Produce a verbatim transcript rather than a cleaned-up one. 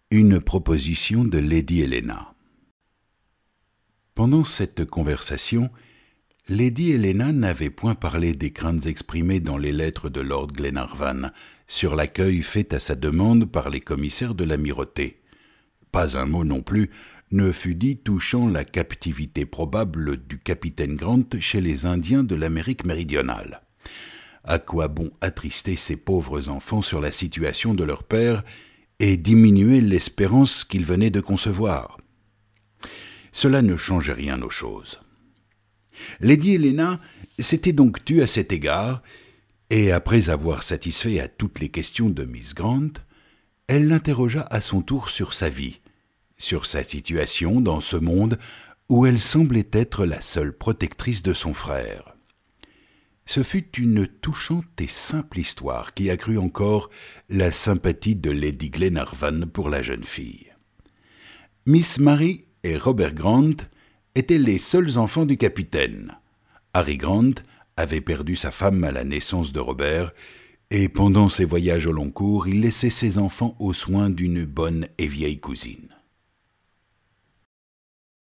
Une proposition de Lady Helena. Pendant cette conversation, Lady Helena n'avait point parlé des craintes exprimées dans les lettres de Lord Glenarvan sur l'accueil fait à sa demande par les commissaires de l'Amirauté. Pas un mot non plus ne fut dit touchant la captivité probable du capitaine Grant chez les Indiens de l'Amérique méridionale. À quoi bon attrister ces pauvres enfants sur la situation de leur père et diminuer l'espérance qu'ils venaient de concevoir? Cela ne changeait rien aux choses. Lady Helena s'était donc tue à cet égard, et après avoir satisfait à toutes les questions de Miss Grant, elle l'interrogea à son tour sur sa vie, sur sa situation dans ce monde où elle semblait être la seule protectrice de son frère. Ce fut une touchante et simple histoire qui accrut encore la sympathie de Lady Glenarvan pour la jeune fille. Miss Mary et Robert Grant étaient les seuls enfants du capitaine. Harry Grant avait perdu sa femme à la naissance de Robert, et pendant ses voyages au long cours, il laissait ses enfants aux soins d'une bonne et vieille cousine.